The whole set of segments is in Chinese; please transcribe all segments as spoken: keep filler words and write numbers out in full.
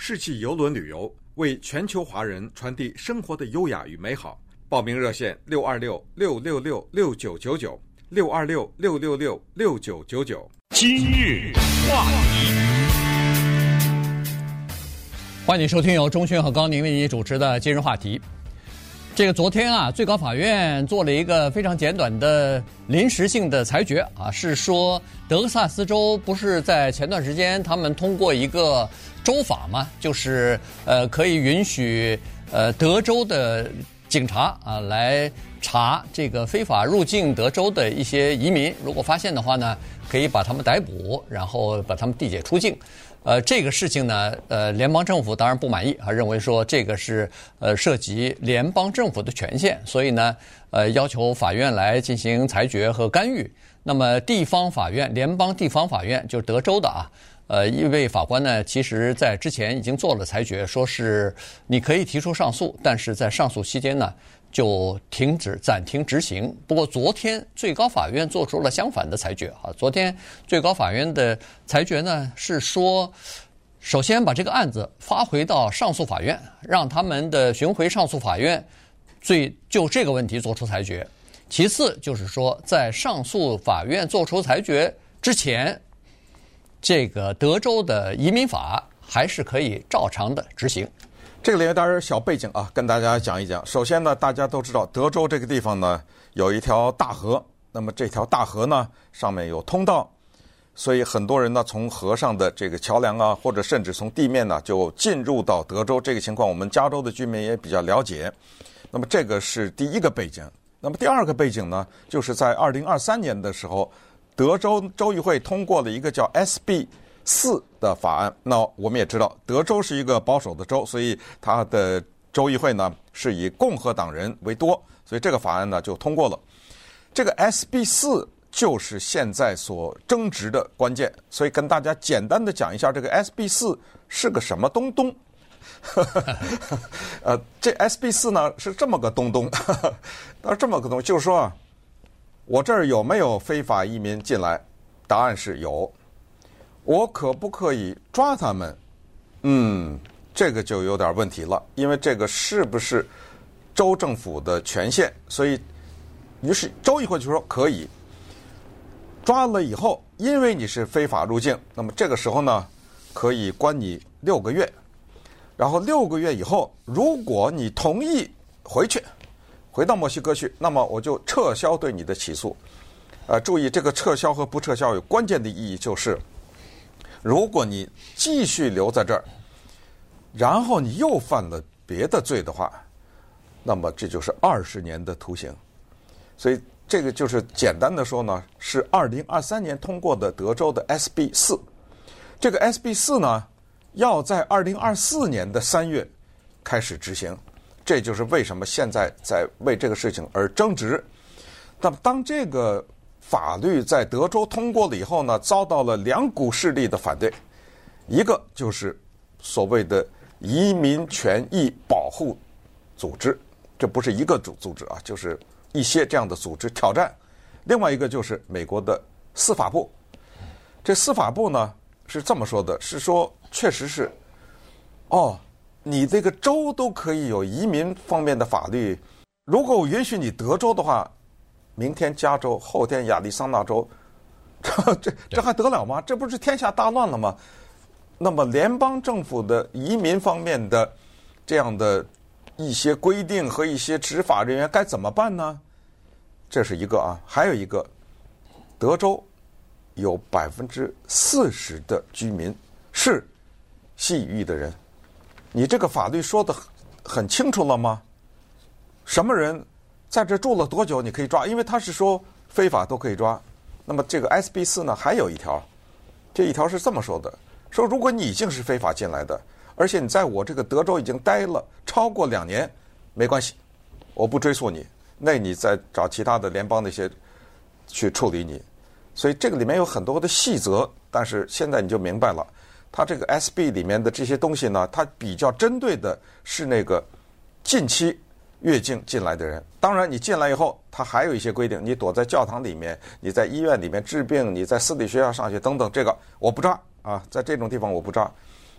世纪邮轮旅游，为全球华人传递生活的优雅与美好。报名热线六二六六六六六九九九六二六六六六六九九九。 今日话题， 欢迎收听由钟迅和高宁为你主持的今日话题。这个昨天啊，最高法院做了一个非常简短的临时性的裁决啊，是说德克萨斯州不是在前段时间他们通过一个州法嘛，就是呃可以允许呃德州的警察啊来查这个非法入境德州的一些移民，如果发现的话呢，可以把他们逮捕，然后把他们递解出境。呃，这个事情呢，呃，联邦政府当然不满意啊，认为说这个是呃涉及联邦政府的权限，所以呢，呃，要求法院来进行裁决和干预。那么地方法院，联邦地方法院就是德州的啊，呃，一位法官呢，其实在之前已经做了裁决，说是你可以提出上诉，但是在上诉期间呢，就停止暂停执行。不过昨天最高法院做出了相反的裁决啊！昨天最高法院的裁决呢是说，首先把这个案子发回到上诉法院，让他们的巡回上诉法院最就这个问题做出裁决。其次就是说，在上诉法院做出裁决之前，这个德州的移民法还是可以照常的执行。 这个里面当然小背景啊，跟大家讲一讲。首先呢，大家都知道德州这个地方呢有一条大河，那么这条大河呢上面有通道，所以很多人呢从河上的这个桥梁啊，或者甚至从地面呢就进入到德州。这个情况我们加州的居民也比较了解。那么这个是第一个背景。那么第二个背景呢，就是在二零二三年的时候，德州州议会通过了一个叫 S B 四的法案。那我们也知道德州是一个保守的州，所以它的州议会呢是以共和党人为多，所以这个法案呢就通过了。这个 S B 四就是现在所争执的关键，所以跟大家简单的讲一下这个 S B 四是个什么东东。呃，这 S B 四呢是这么个东东，它是这么个东西，就是说啊，我这儿有没有非法移民进来？答案是有。我可不可以抓他们？嗯，这个就有点问题了，因为这个是不是州政府的权限？所以，于是州议会就说可以抓了以后，因为你是非法入境，那么这个时候呢，可以关你六个月。然后六个月以后，如果你同意回去，回到墨西哥去，那么我就撤销对你的起诉。呃，注意这个撤销和不撤销有关键的意义，就是如果你继续留在这儿，然后你又犯了别的罪的话，那么这就是二十年的徒刑。所以这个就是简单的说呢，是二零二三年通过的德州的 S B 四。这个 S B 四呢，要在二零二四年的三月开始执行。这就是为什么现在在为这个事情而争执。那么当这个法律在德州通过了以后呢，遭到了两股势力的反对。一个就是所谓的移民权益保护组织，这不是一个组组织啊，就是一些这样的组织挑战。另外一个就是美国的司法部。这司法部呢是这么说的，是说确实是，哦，你这个州都可以有移民方面的法律，如果我允许你德州的话，明天加州，后天亚利桑那州，这这这还得了吗？这不是天下大乱了吗？那么联邦政府的移民方面的这样的一些规定和一些执法人员该怎么办呢？这是一个啊，还有一个，德州有百分之四十的居民是西语裔的人，你这个法律说的很清楚了吗？什么人在这住了多久你可以抓？因为他是说非法都可以抓。那么这个 S B 四呢还有一条，这一条是这么说的，说如果你已经是非法进来的，而且你在我这个德州已经待了超过两年，没关系，我不追诉你，那你再找其他的联邦那些去处理你。所以这个里面有很多的细则，但是现在你就明白了，它这个 S B 里面的这些东西呢，它比较针对的是那个近期越境进来的人。当然你进来以后，它还有一些规定，你躲在教堂里面，你在医院里面治病，你在私立学校上学等等，这个我不抓啊，在这种地方我不抓。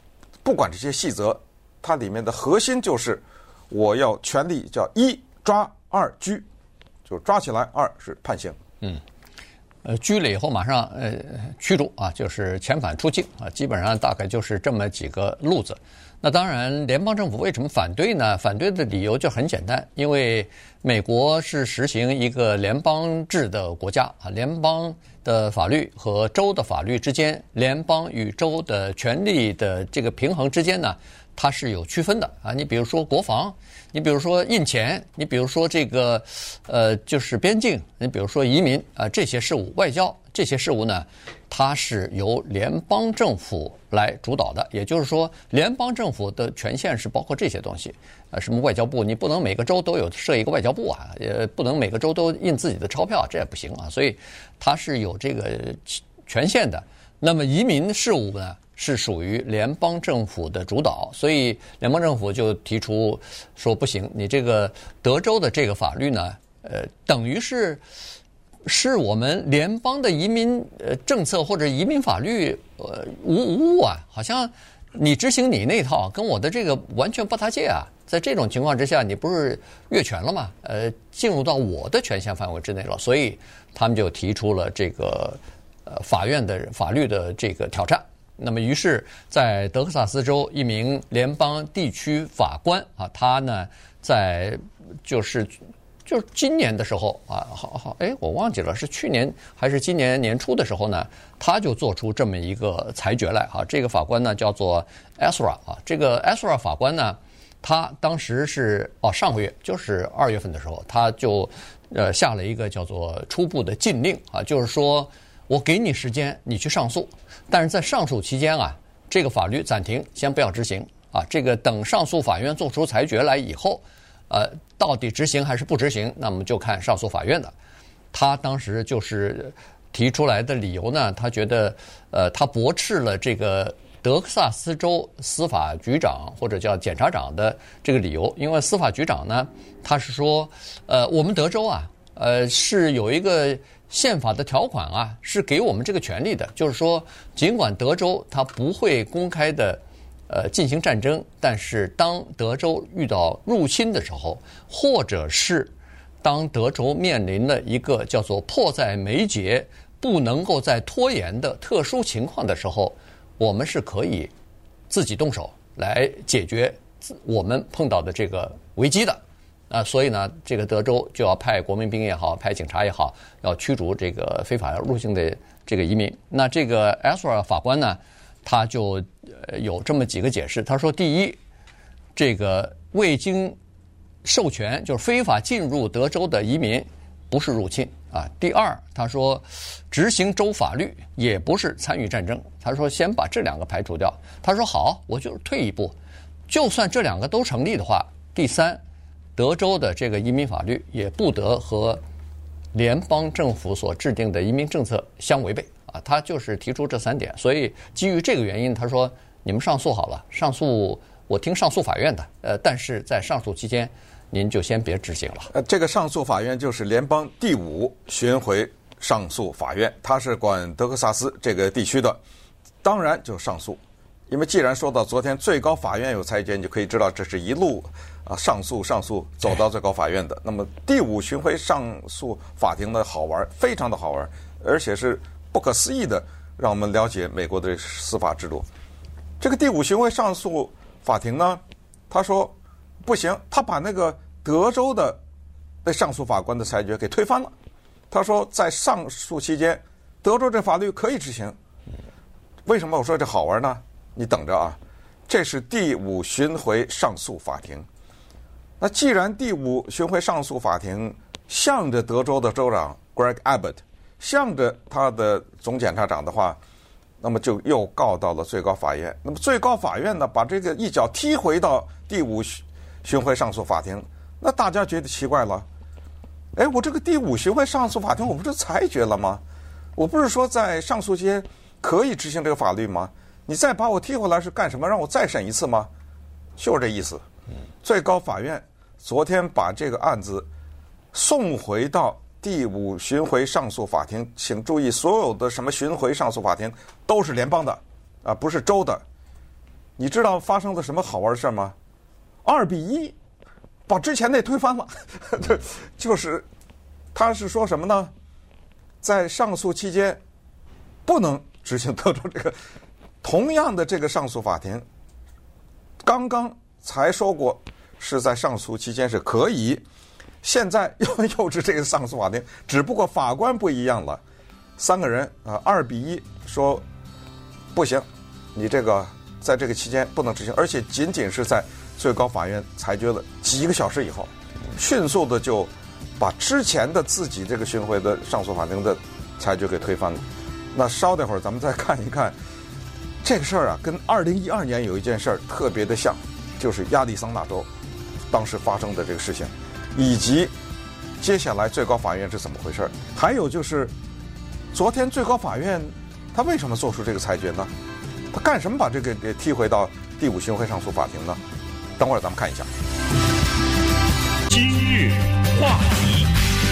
不管这些细则，它里面的核心就是我要权力叫一抓二拘，就是抓起来，二是判刑。 嗯。呃，拘了以后马上呃驱逐啊，就是遣返出境啊，基本上大概就是这么几个路子。那当然，联邦政府为什么反对呢？反对的理由就很简单，因为美国是实行一个联邦制的国家啊，联邦的法律和州的法律之间，联邦与州的权力的这个平衡之间呢，它是有区分的啊。你比如说国防，你比如说印钱，你比如说这个呃就是边境，你比如说移民啊、呃、这些事务，外交这些事务呢，它是由联邦政府来主导的。也就是说，联邦政府的权限是包括这些东西，呃，什么外交部，你不能每个州都有设一个外交部啊，也不能每个州都印自己的钞票，这也不行啊。所以它是有这个权限的。那么移民事务呢，是属于联邦政府的主导，所以联邦政府就提出说不行，你这个德州的这个法律呢，呃，等于是是我们联邦的移民呃政策或者移民法律呃无无误啊，好像你执行你那套跟我的这个完全不搭界啊。在这种情况之下，你不是越权了吗？呃，进入到我的权限范围之内了，所以他们就提出了这个呃法院的法律的这个挑战。那么，于是，在德克萨斯州，一名联邦地区法官啊，他呢，在就是就是今年的时候啊，好好，哎，我忘记了是去年还是今年年初的时候呢，他就做出这么一个裁决来啊。这个法官呢叫做 Ezra 啊，这个 Ezra 法官呢，他当时是哦上个月就是二月份的时候，他就呃下了一个叫做初步的禁令啊，就是说我给你时间，你去上诉。但是在上诉期间啊，这个法律暂停，先不要执行啊。这个等上诉法院做出裁决来以后，呃，到底执行还是不执行，那么就看上诉法院的。他当时就是提出来的理由呢，他觉得呃，他驳斥了这个德克萨斯州司法局长或者叫检察长的这个理由，因为司法局长呢，他是说，呃，我们德州啊，呃，是有一个宪法的条款啊，是给我们这个权利的，就是说，尽管德州它不会公开的呃进行战争，但是当德州遇到入侵的时候，或者是当德州面临了一个叫做迫在眉睫、不能够再拖延的特殊情况的时候，我们是可以自己动手来解决我们碰到的这个危机的。啊，所以呢，这个德州就要派国民兵也好，派警察也好，要驱逐这个非法入境的这个移民。那这个 Ezra 法官呢，他就呃有这么几个解释。他说，第一，这个未经授权就是非法进入德州的移民不是入侵啊。第二，他说执行州法律也不是参与战争。他说先把这两个排除掉。他说好，我就退一步，就算这两个都成立的话，第三，德州的这个移民法律也不得和联邦政府所制定的移民政策相违背啊。他就是提出这三点，所以基于这个原因，他说你们上诉好了，上诉我听上诉法院的，呃，但是在上诉期间，您就先别执行了。 呃，这个上诉法院就是联邦第五巡回上诉法院，它是管德克萨斯这个地区的，当然就上诉。因为既然说到昨天最高法院有裁决，你就可以知道这是一路啊上诉上诉走到最高法院的。那么第五巡回上诉法庭的好玩，非常的好玩，而且是不可思议的，让我们了解美国的司法制度。这个第五巡回上诉法庭呢，他说不行，他把那个德州的被上诉法官的裁决给推翻了。他说在上诉期间，德州这法律可以执行。为什么我说这好玩呢？你等着啊，这是第五巡回上诉法庭。那既然第五巡回上诉法庭向着德州的州长 Greg Abbott， 向着他的总检察长的话，那么就又告到了最高法院。那么最高法院呢，把这个一脚踢回到第五巡回上诉法庭。那大家觉得奇怪了，哎，我这个第五巡回上诉法庭我不是裁决了吗？我不是说在上诉期间可以执行这个法律吗？你再把我踢回来是干什么？让我再审一次吗？就是这意思。最高法院昨天把这个案子送回到第五巡回上诉法庭，请注意，所有的什么巡回上诉法庭都是联邦的啊，不是州的。 你知道发生了什么好玩的事吗？二比一把之前那推翻了，就是他是说什么呢？在上诉期间不能执行德州这个同样的这个上诉法庭，刚刚才说过是在上诉期间是可以，现在又又是这个上诉法庭，只不过法官不一样了。三个人啊，二比一说不行，你这个在这个期间不能执行，而且仅仅是在最高法院裁决了几个小时以后，迅速的就把之前的自己这个巡回的上诉法庭的裁决给推翻了。那稍等会儿咱们再看一看这个事儿啊，跟二零一二年有一件事儿特别的像，就是亚利桑那州当时发生的这个事情，以及接下来最高法院是怎么回事儿。还有就是昨天最高法院他为什么做出这个裁决呢？他干什么把这个给踢回到第五巡回上诉法庭呢？等会儿咱们看一下。 今日话题，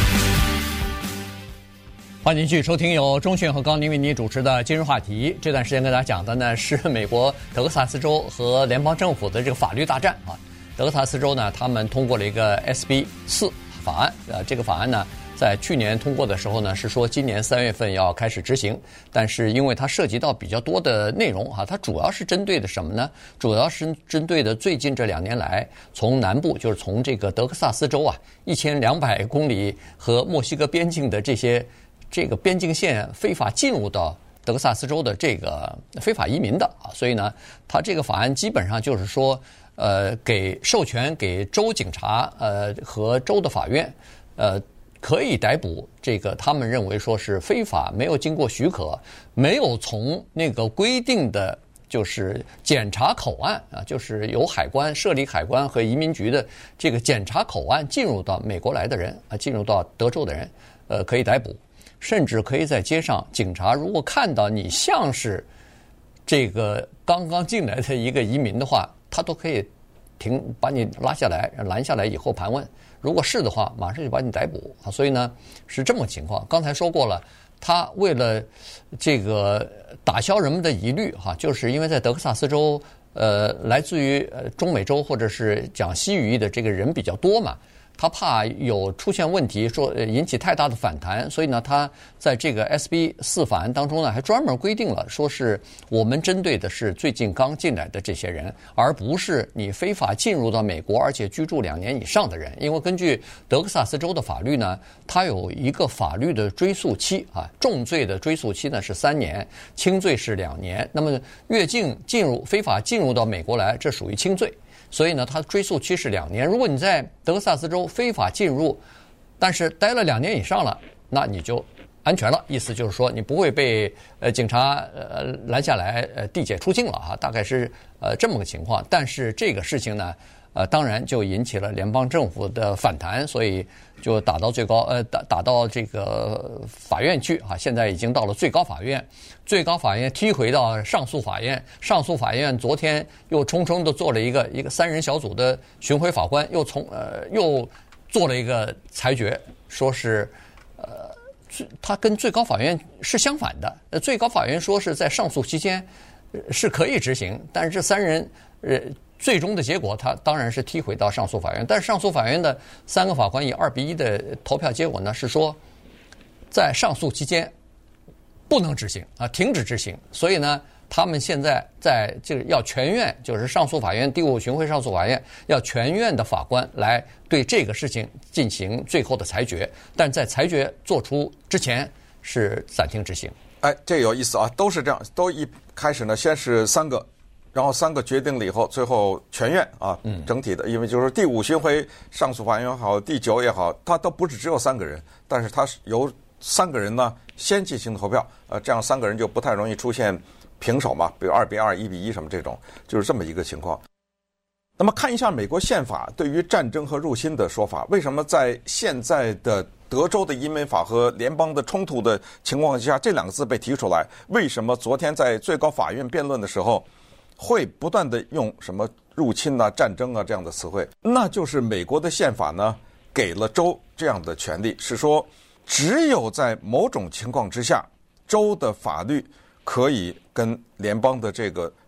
欢迎继续收听由钟迅和高宁为您主持的今日话题。这段时间跟大家讲的呢是美国德克萨斯州和联邦政府的这个法律大战啊。德克萨斯州呢，他们通过了一个 S B 四法案，呃，这个法案呢，在去年通过的时候呢，是说今年三月份要开始执行，但是因为它涉及到比较多的内容哈，它主要是针对的什么呢？主要是针对的最近这两年来，从南部就是从这个德克萨斯州啊一千两百公里和墨西哥边境的这些这个边境线非法进入到德克萨斯州的这个非法移民的啊，所以呢，它这个法案基本上就是说。呃，给授权给州警察呃和州的法院，呃，可以逮捕这个他们认为说是非法、没有经过许可、没有从那个规定的就是检查口岸啊，就是由海关设立海关和移民局的这个检查口岸进入到美国来的人啊，进入到德州的人，呃，可以逮捕，甚至可以在街上，警察如果看到你像是这个刚刚进来的一个移民的话。他都可以停，把你拉下来，拦下来以后盘问，如果是的话，马上就把你逮捕啊。所以呢，是这么个情况。刚才说过了，他为了这个打消人们的疑虑哈，就是因为在德克萨斯州，呃，来自于呃中美洲或者是讲西语的这个人比较多嘛。他怕有出现问题，说引起太大的反弹，所以呢，他在这个 S B 四法案当中呢，还专门规定了，说是我们针对的是最近刚进来的这些人，而不是你非法进入到美国而且居住两年以上的人。因为根据德克萨斯州的法律呢，它有一个法律的追诉期啊，重罪的追诉期呢是三年，轻罪是两年。那么越境进入非法进入到美国来，这属于轻罪。所以呢，它追诉期是两年。如果你在德克萨斯州非法进入，但是待了两年以上了，那你就安全了。意思就是说，你不会被呃警察呃拦下来呃递解出境了哈，大概是呃这么个情况。但是这个事情呢，呃当然就引起了联邦政府的反弹，所以就打到最高呃打打到这个法院去啊。现在已经到了最高法院。最高法院踢回到上诉法院，上诉法院昨天又匆匆的做了一个一个三人小组的巡回法官，又从呃又做了一个裁决，说是呃他跟最高法院是相反的。呃，最高法院说是在上诉期间是可以执行，但是这三人呃最终的结果，他当然是踢回到上诉法院。但是上诉法院的三个法官以二比一的投票结果呢，是说在上诉期间。不能执行啊，停止执行。所以呢，他们现在在这个要全院，就是上诉法院第五巡回上诉法院要全院的法官来对这个事情进行最后的裁决，但在裁决做出之前是暂停执行。 哎，这有意思啊，都是这样，都一开始呢，先是三个，然后三个决定了以后，最后全院啊，嗯，整体的，因为就是第五巡回上诉法院也好，第九也好，它都不是只有三个人，但是它是由三个人呢先进行投票，呃，这样三个人就不太容易出现平手嘛，比如二比二、一比一什么这种，就是这么一个情况。那么看一下美国宪法对于战争和入侵的说法，为什么在现在的德州的移民法和联邦的冲突的情况下，这两个字被提出来？为什么昨天在最高法院辩论的时候会不断的用什么入侵啊、战争啊这样的词汇？那就是美国的宪法呢给了州这样的权利，是说只有在某种情况之下，州的法律可以跟联邦的这个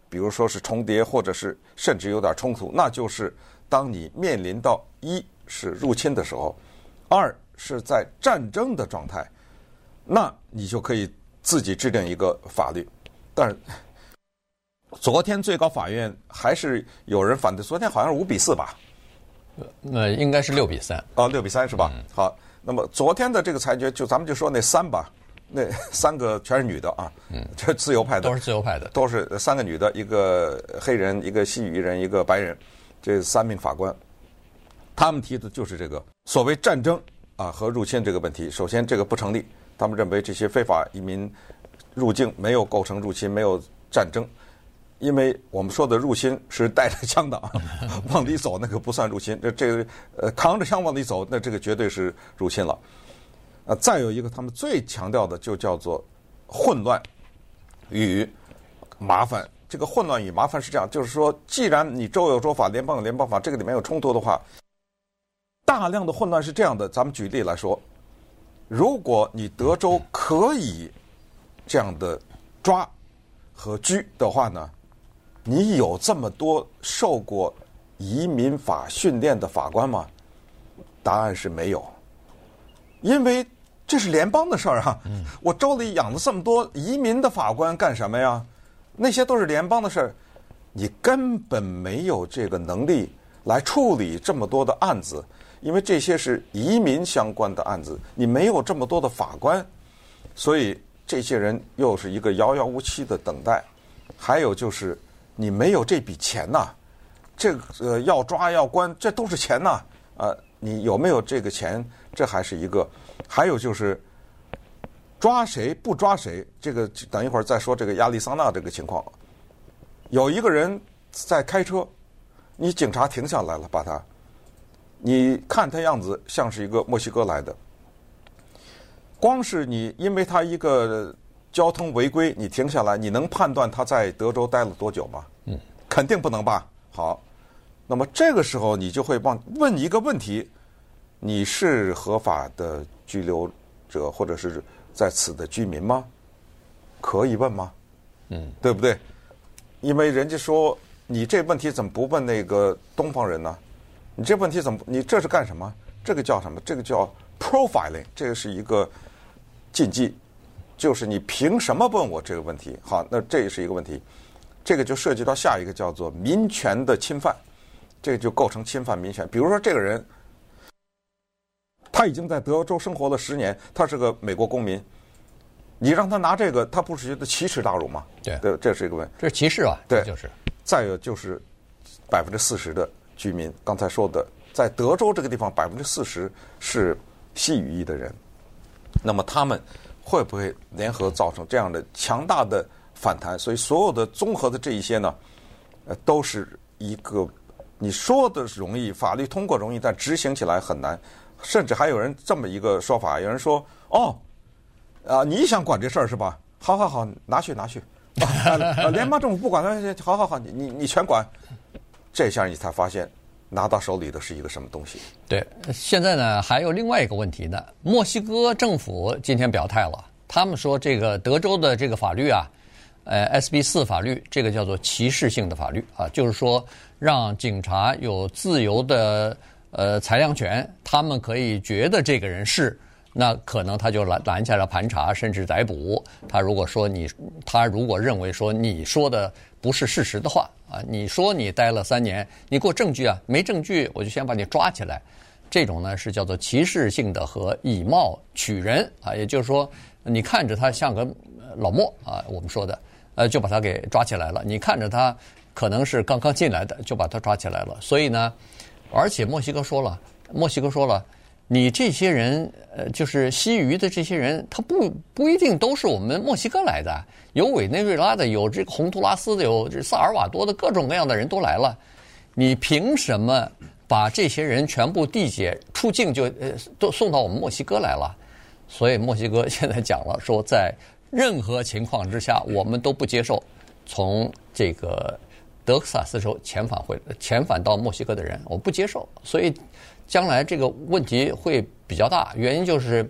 比如说是重叠，或者是甚至有点冲突，那就是当你面临到一是入侵的时候，二是在战争的状态，那你就可以自己制定一个法律。但是昨天最高法院还是有人反对，昨天好像是五比四吧？ 呃，应该是六比三。 哦，六比三是吧？嗯、好，那么昨天的这个裁决，就咱们就说那三吧，那三个全是女的啊，嗯，这自由派的， 都是自由派的， 都是三个女的，一个黑人，一个西语人，一个白人，这三名法官，他们提的就是这个所谓战争啊和入侵这个问题。首先，这个不成立，他们认为这些非法移民入境没有构成入侵，没有战争。因为我们说的入侵是带着枪的啊，往里走那个不算入侵，这这个呃扛着枪往里走，那这个绝对是入侵了。呃，再有一个他们最强调的就叫做混乱与麻烦。这个混乱与麻烦是这样，就是说，既然你州有州法，联邦有联邦法，这个里面有冲突的话，大量的混乱是这样的。咱们举例来说，如果你德州可以这样的抓和拘的话呢？你有这么多受过移民法训练的法官吗？答案是没有，因为这是联邦的事儿啊。我州里养了这么多移民的法官干什么呀？那些都是联邦的事儿，你根本没有这个能力来处理这么多的案子，因为这些是移民相关的案子，你没有这么多的法官，所以这些人又是一个遥遥无期的等待。还有就是你没有这笔钱呐、啊，这个、呃、要抓要关，这都是钱呐、啊，啊，你有没有这个钱？这还是一个。还有就是抓谁不抓谁，这个等一会儿再说这个亚利桑那这个情况。有一个人在开车，你警察停下来了，把他，你看他样子像是一个墨西哥来的，光是你因为他一个交通违规，你停下来，你能判断他在德州待了多久吗？嗯，肯定不能吧。好，那么这个时候你就会问问一个问题：你是合法的居留者或者是在此的居民吗？可以问吗？嗯，对不对？因为人家说你这问题怎么不问那个东方人呢？你这问题怎么？你这是干什么？这个叫什么？这个叫 profiling， 这个是一个禁忌。就是你凭什么问我这个问题？好，那这也是一个问题，这个就涉及到下一个叫做民权的侵犯，这个就构成侵犯民权。比如说这个人，他已经在德州生活了十年，他是个美国公民，你让他拿这个，他不是觉得奇耻大辱吗？ 对， 对，这是一个问题。 这是歧视啊， 对， 就是。 再有就是百分之四十的居民，刚才说的，在德州这个地方，百分之四十是西语裔的人，那么他们会不会联合造成这样的强大的反弹？所以所有的综合的这一些呢，呃，都是一个你说的容易，法律通过容易，但执行起来很难。甚至还有人这么一个说法，有人说：“哦，啊，你想管这事儿是吧？好好好，拿去拿去，啊、联邦政府不管，好好好，你你你全管。”这下你才发现，拿到手里的是一个什么东西？ 对，现在呢还有另外一个问题呢。墨西哥政府今天表态了，他们说这个德州的这个法律啊，呃 S B 四 法律，这个叫做歧视性的法律啊，就是说让警察有自由的呃裁量权，他们可以觉得这个人是，那可能他就拦拦下来盘查，甚至逮捕。他如果说你，他如果认为说你说的不是事实的话啊，你说你待了三年，你给我证据啊，没证据我就先把你抓起来。这种呢是叫做歧视性的和以貌取人啊，也就是说你看着他像个老莫啊，我们说的，呃，就把他给抓起来了。你看着他可能是刚刚进来的，就把他抓起来了。所以呢，而且墨西哥说了，墨西哥说了。你这些人，呃，就是西语的这些人，他不不一定都是我们墨西哥来的，有委内瑞拉的，有这个洪都拉斯的，有这萨尔瓦多的，各种各样的人都来了。你凭什么把这些人全部递解出境就呃都送到我们墨西哥来了？所以墨西哥现在讲了，说在任何情况之下，我们都不接受从这个德克萨斯州遣返回遣返到墨西哥的人，我不接受。所以将来这个问题会比较大，原因就是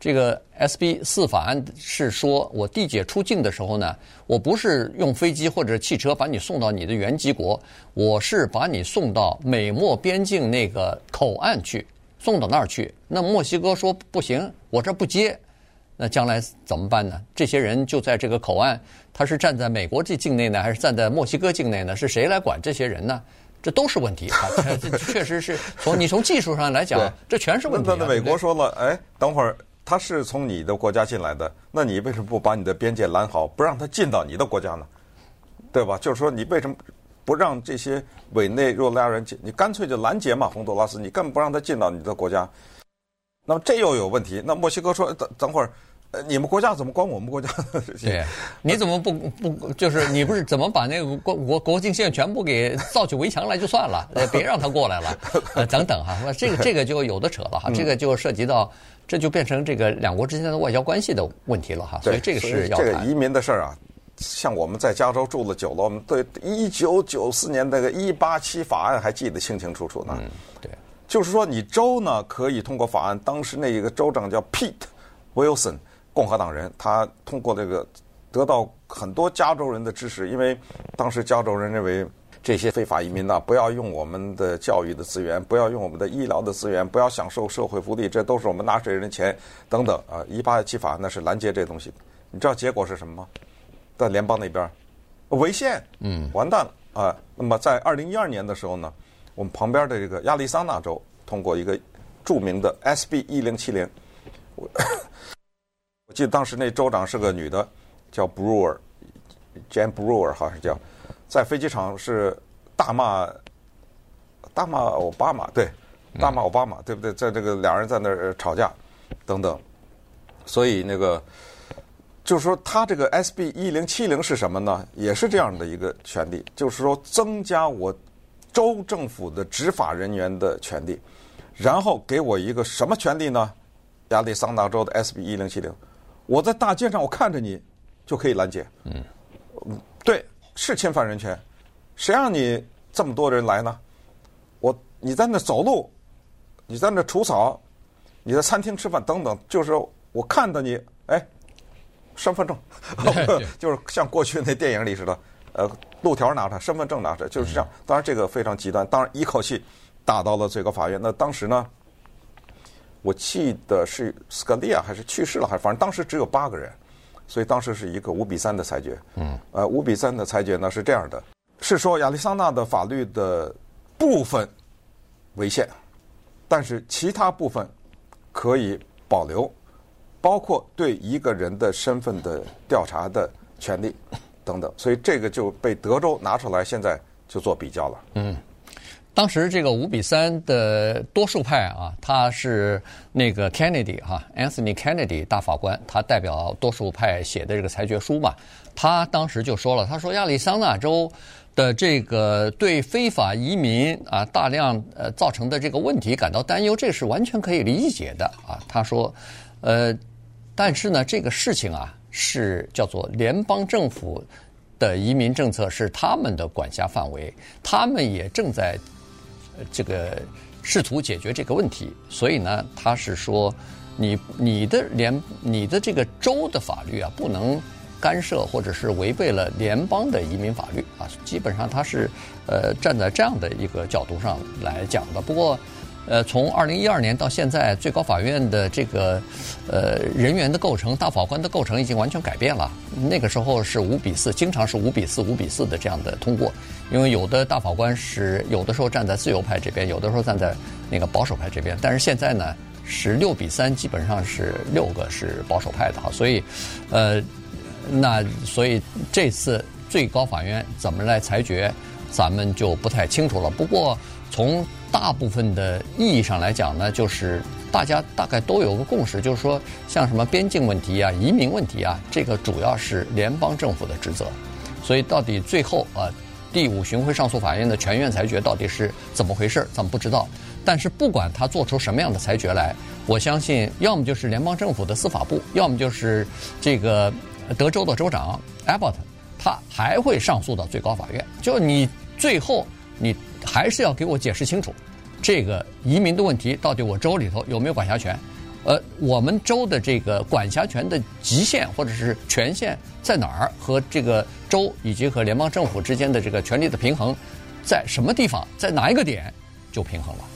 这个 S B 四法案是说，我递解出境的时候呢，我不是用飞机或者汽车把你送到你的原籍国，我是把你送到美墨边境那个口岸去，送到那儿去。那墨西哥说不行，我这不接，那将来怎么办呢？这些人就在这个口岸，他是站在美国这境内呢，还是站在墨西哥境内呢？是谁来管这些人呢？这都是问题啊！这确实是从你从技术上来讲，这全是问题、啊。 那那美国说了，哎，等会儿他是从你的国家进来的，那你为什么不把你的边界拦好，不让他进到你的国家呢？对吧？就是说，你为什么不让这些委内瑞拉人进？你干脆就拦截嘛，洪都拉斯，你根本不让他进到你的国家。那么这又有问题。那墨西哥说，等等会儿。呃，你们国家怎么管我们国家的事情？ 对，你怎么不不就是你不是怎么把那个国国国境线全部给造起围墙来就算了，别让他过来了，呃，等等哈，这个这个就有的扯了哈，这个就涉及到，这就变成这个两国之间的外交关系的问题了哈，所以这个是要谈。 这个移民的事儿啊，像我们在加州住了久了，我们对一九九四年那个一八七法案还记得清清楚楚呢。 嗯，对， 就是说你州呢可以通过法案，当时那一个州长叫 Pete Wilson。共和党人，他通过这个得到很多加州人的支持，因为当时加州人认为这些非法移民呢、啊，不要用我们的教育的资源，不要用我们的医疗的资源，不要享受社会福利，这都是我们纳税人的钱等等啊。一八七法那是拦截这东西，你知道结果是什么吗？在联邦那边违宪，嗯，完蛋了啊。那么在二零一二年的时候呢，我们旁边的这个亚利桑那州通过一个著名的 S B 一零七零。我记得当时那州长是个女的，叫 Brewer，Jan Brewer 好像是叫，在飞机场是大骂大骂奥巴马，对，大骂奥巴马，对不对？在这个两人在那儿吵架等等，所以那个就是说，他这个 S B 一零七零是什么呢？也是这样的一个权利，就是说增加我州政府的执法人员的权利，然后给我一个什么权利呢？亚利桑那州的 S B 一零七零。我在大街上，我看着你，就可以拦截。嗯，对，是侵犯人权。谁让你这么多人来呢？我你在那走路，你在那除草，你在餐厅吃饭等等，就是我看到你，哎，身份证，就是像过去那电影里似的，呃，路条拿着，身份证拿着，就是这样。当然这个非常极端，当然一口气打到了最高法院。那当时呢？我记得是斯科利亚还是去世了，还反正当时只有八个人，所以当时是一个五比三的裁决。嗯，呃，五比三的裁决呢是这样的，是说亚利桑那的法律的部分违宪，但是其他部分可以保留，包括对一个人的身份的调查的权利等等，所以这个就被德州拿出来，现在就做比较了。嗯。 当时这个五比三的多数派啊，他是那个 Kennedy 哈、啊、，Anthony Kennedy 大法官，他代表多数派写的这个裁决书嘛。他当时就说了，他说亚利桑那州的这个对非法移民啊大量呃造成的这个问题感到担忧，这是完全可以理解的啊。他说，呃，但是呢，这个事情啊是叫做联邦政府的移民政策是他们的管辖范围，他们也正在。这个试图解决这个问题，所以呢，他是说，你你的联你的这个州的法律啊，不能干涉或者是违背了联邦的移民法律啊。基本上他是呃站在这样的一个角度上来讲的。不过，呃，从二零一二年到现在，最高法院的这个呃人员的构成，大法官的构成已经完全改变了。那个时候是五比四，经常是五比四、五比四的这样的通过。因为有的大法官是有的时候站在自由派这边，有的时候站在那个保守派这边。但是现在呢，是六比三，基本上是六个是保守派的哈。所以，呃，那所以这次最高法院怎么来裁决，咱们就不太清楚了。不过从大部分的意义上来讲呢，就是大家大概都有个共识，就是说像什么边境问题啊、移民问题啊，这个主要是联邦政府的职责。所以到底最后啊，第五巡回上诉法院的全院裁决到底是怎么回事，咱们不知道。但是不管他做出什么样的裁决来，我相信要么就是联邦政府的司法部，要么就是这个德州的州长 Abbott， 他还会上诉到最高法院。就你最后你还是要给我解释清楚，这个移民的问题到底我州里头有没有管辖权？ 呃，我们州的这个管辖权的极限或者是权限在哪儿，和这个州以及和联邦政府之间的这个权力的平衡在什么地方，在哪一个点就平衡了。